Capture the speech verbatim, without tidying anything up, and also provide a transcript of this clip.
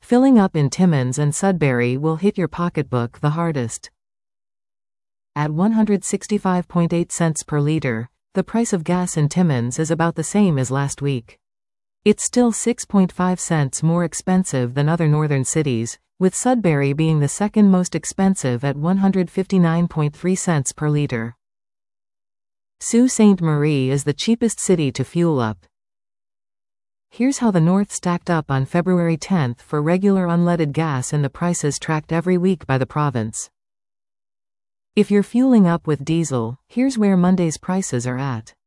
Filling up in Timmins and Sudbury will hit your pocketbook the hardest. At one hundred sixty-five point eight cents per liter, the price of gas in Timmins is about the same as last week. It's still six point five cents more expensive than other northern cities, with Sudbury being the second most expensive at one hundred fifty-nine point three cents per liter. Sault Ste. Marie is the cheapest city to fuel up. Here's how the North stacked up on February tenth for regular unleaded gas in the prices tracked every week by the province. If you're fueling up with diesel, here's where Monday's prices are at.